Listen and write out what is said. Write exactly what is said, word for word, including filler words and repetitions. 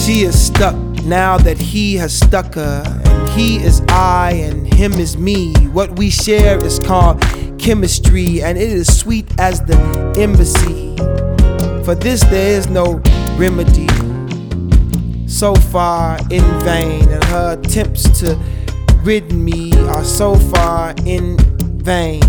She is stuck now that he has stuck her, and he is I and him is me. What we share is called chemistry, and it is sweet as the embassy. For this there is no remedy. So far in vain, and her attempts to rid me are so far in vain.